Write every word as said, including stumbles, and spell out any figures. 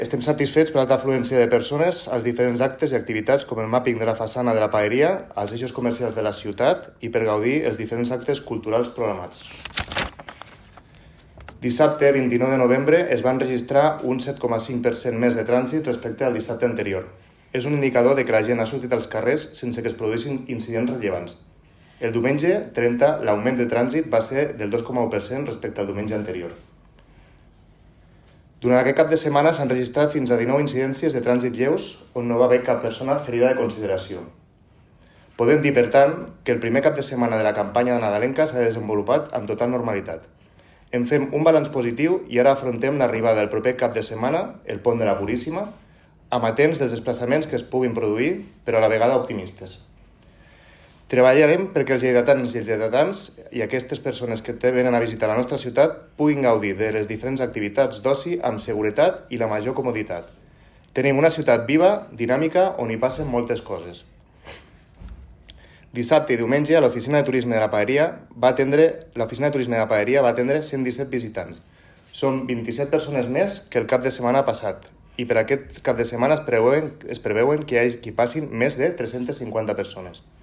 Estem satisfets per l'alta afluència de persones als diferents actes i activitats com el màpping de la façana de la paeria, als eixos comercials de la ciutat i per gaudir els diferents actes culturals programats. Dissabte, vint-i-nou de novembre, es van registrar un set coma cinc per cent més de trànsit respecte al dissabte anterior. És un indicador de que la gent ha sortit als carrers sense que es produïssin incidents rellevants. El diumenge trenta, l'augment de trànsit va ser del dos coma u per cent respecte al diumenge anterior. Durant aquest cap de setmana s'han registrat fins a dinou incidències de trànsit lleus on no va haver cap persona ferida de consideració. Podem dir, per tant, que el primer cap de setmana de la campanya de nadalenca s'ha desenvolupat amb total normalitat. En fem un balanç positiu i ara afrontem l'arribada del proper cap de setmana, el pont de la Puríssima, amatents dels desplaçaments que es puguin produir, però a la vegada optimistes. Treballarem perquè els lleidatans i els lleidatans i aquestes persones que venen a visitar la nostra ciutat puguin gaudir de les diferents activitats d'oci amb seguretat i la major comoditat. Tenim una ciutat viva, dinàmica, on hi passen moltes coses. Dissabte i diumenge, l'oficina de turisme de la paeria va atendre l'oficina de turisme de la paeria va atendre cent disset visitants. Són vint-i-set persones més que el cap de setmana passat i per aquest cap de setmana es preveuen, es preveuen que hi, hagi, que hi passin més de tres-centes cinquanta persones.